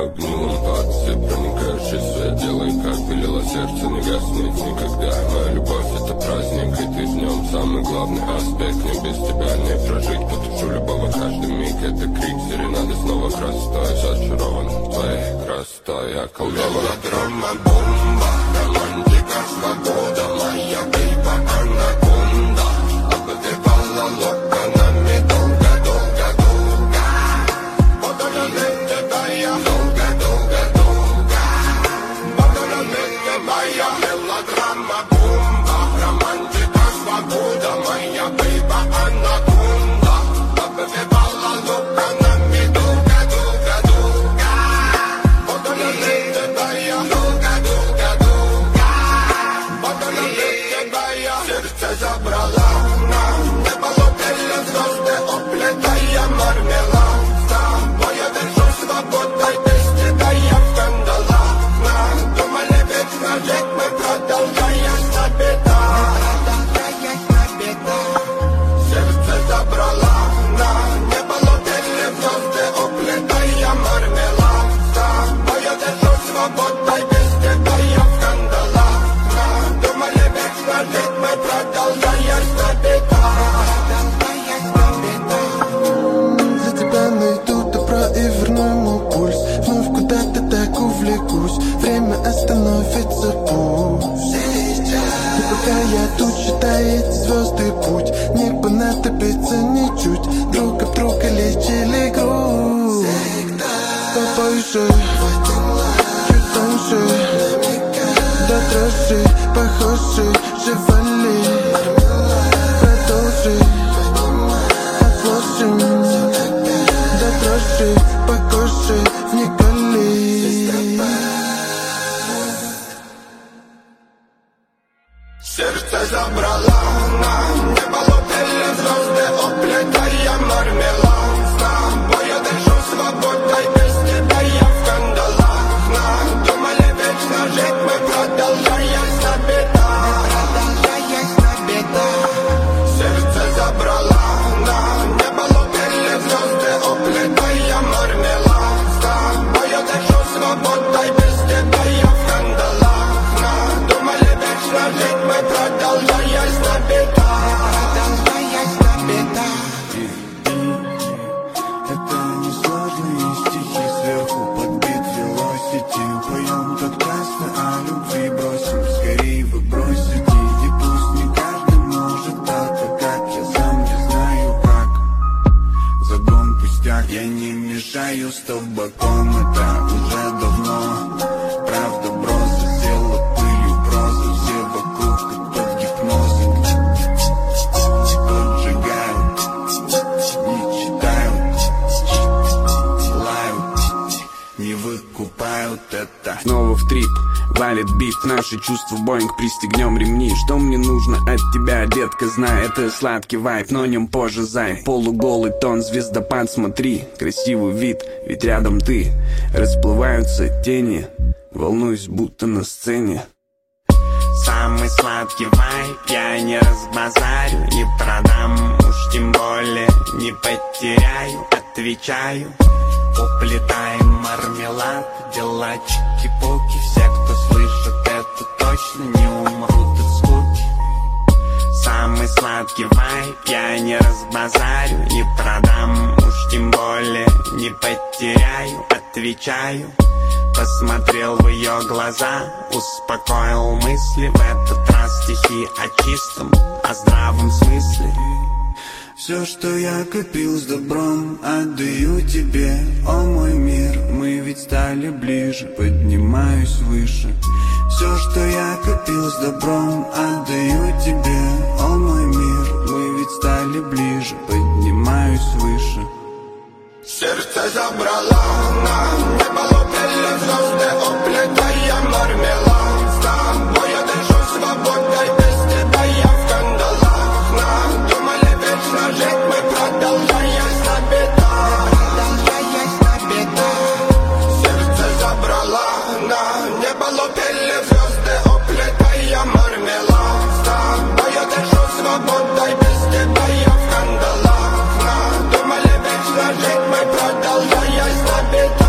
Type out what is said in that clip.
огни лампады, проникающий свет, делай как велело сердце, не гаснет никогда. Моя любовь это праздник, и ты в нем самый главный аспект. Мне без тебя не прожить, потушу любого каждый миг. Это крик, серенады снова красотой, зачарован твоей красотой, я колдован. Драма-бомба, романтика, свобода, моя бейба, анаконда, обвивала локонами долго-долго-долго. Вот она моя, долго-долго-долго. Вот она моя мелодрама-бомба, романтика, свобода, моя бейба, анаконда, обвивала локонами долго-долго-долго. Вот она моя, долго-долго-долго. Вот она моя, сердце забрала на небо, лопели звезды, оплетая мармелад. С тобой я держу свободой, без тебя я в кандалах. Надумали вечно жить, мы продолжаем набитать. Сердце забрала на небо, лопели звезды, оплетая мармелад. С тобой я держу свободой, без тебя я в кандалах. Надумали вечно жить, мы продолжаем набитать. За тебя найду добро и верну ему пульс. Вновь куда-то так увлекусь, время остановится пусть. И пока я тут, считай эти звезды путь, не понадобится ничуть. Друг об друга лечили грусть. С тобой же чуть тоньше, до дрожи похожи, живали. Продолжи, отложим, до дрожи по коже вникали. Сердце забрала на небо, лопели звезды, оплетая мармелад. С тобой я держу свободой, без тебя я в кандалах. Надумали вечно жить, мы продолжаем набитать. Сердце забрала на небо, лопели звезды, оплетая мармелад. С тобой я держу свободой, без тебя я в кандалах. Надумали вечно жить, мы продолжаем набитать. Это несложные стихи, сверху подбит велосити. Поем так часто о любви, бросим скорее вы бросите. И пусть не каждый может так, как я сам не знаю как. Загон пустяк, я не мешаю с табаком, это уже давно. Правда, броза села пылью, проза, все вокруг как под гипнозом. Поджигают, не читают, лают, не выкупают это. Снова в трип, валит бит, наши чувства Боинг, пристегнем ремни. Что мне нужно от тебя, детка, знай, это сладкий вайб, но о нем позже, зай. Полуголый тон, звездопад, смотри, красивый вид, ведь рядом ты. Расплываются тени, волнуюсь, будто на сцене. Самый сладкий вайб, я не разбазарю, не продам, уж тем более не потеряю, отвечаю. Уплетаем мармелад, дела чики-пуки. Все, кто слышит это, точно не умрут от скуки. Самый сладкий вайб, я не разбазарю, не продам, уж тем более не потеряю, отвечаю. Посмотрел в ее глаза, успокоил мысли. В этот раз стихи о чистом, о здравом смысле. Все, что я копил с добром, отдаю тебе, о мой мир. Мы ведь стали ближе, поднимаюсь выше. Все, что я копил с добром, отдаю тебе, о мой мир. Мы ведь стали ближе, поднимаюсь выше. Сердце забрала на небо, лопели звезды, оплетая мармелад. С тобой я держу свободой, без тебя я в кандалах. Надумали вечно жить, мы продолжаем набитать. Сердце забрала на небо, лопели звезды, оплетая мармелад. С тобой я держу свободой, без тебя я в кандалах. Надумали вечно жить, мы продолжаем набитать.